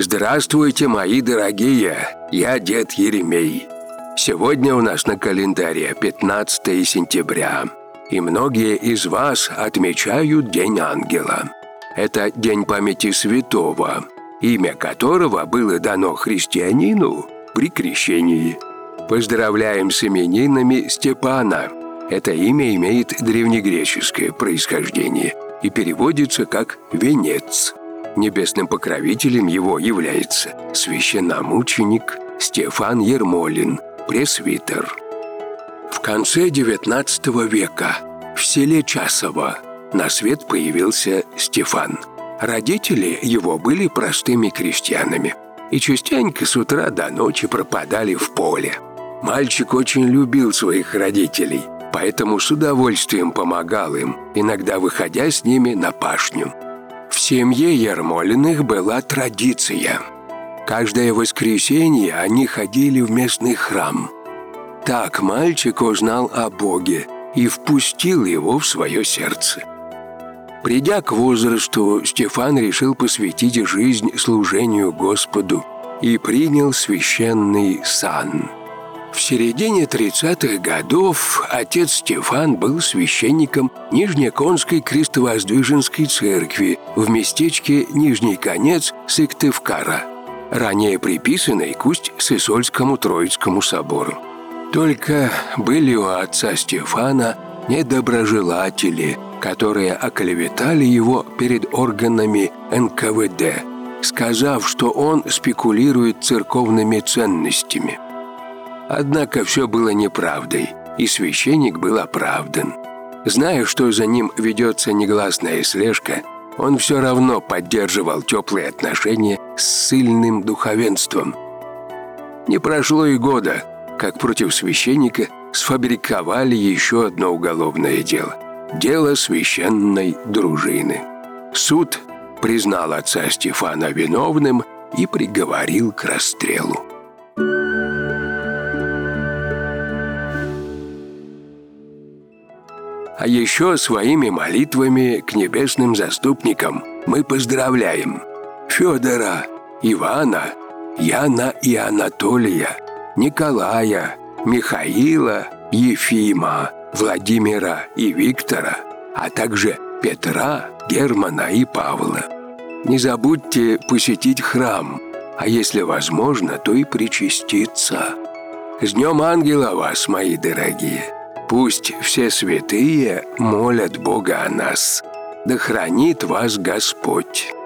Здравствуйте, мои дорогие! Я дед Еремей. Сегодня у нас на календаре 15 сентября, и многие из вас отмечают День Ангела. Это день памяти святого, имя которого было дано христианину при крещении. Поздравляем с именинами Степана. Это имя имеет древнегреческое происхождение и переводится как «венец». Небесным покровителем его является священномученик Стефан Ермолин, пресвитер. В конце XIX века в селе Часово на свет появился Стефан. Родители его были простыми крестьянами и частенько с утра до ночи пропадали в поле. Мальчик очень любил своих родителей, поэтому с удовольствием помогал им, иногда выходя с ними на пашню. В семье Ермолиных была традиция. Каждое воскресенье они ходили в местный храм. Так мальчик узнал о Боге и впустил его в свое сердце. Придя к возрасту, Стефан решил посвятить жизнь служению Господу и принял священный сан. В середине 30-х годов отец Стефан был священником Нижнеконской крестовоздвиженской церкви в местечке Нижний Конец Сыктывкара, ранее приписанной к Усть-Сысольскому Троицкому собору. Только были у отца Стефана недоброжелатели, которые оклеветали его перед органами НКВД, сказав, что он спекулирует церковными ценностями. Однако все было неправдой, и священник был оправдан. Зная, что за ним ведется негласная слежка, он все равно поддерживал теплые отношения с ссыльным духовенством. Не прошло и года, как против священника сфабриковали еще одно уголовное дело – дело священной дружины. Суд признал отца Стефана виновным и приговорил к расстрелу. А еще своими молитвами к небесным заступникам мы поздравляем Федора, Ивана, Яна и Анатолия, Николая, Михаила, Ефима, Владимира и Виктора, а также Петра, Германа и Павла. Не забудьте посетить храм, а если возможно, то и причаститься. С Днем Ангела вас, мои дорогие! Пусть все святые молят Бога о нас. Да хранит вас Господь!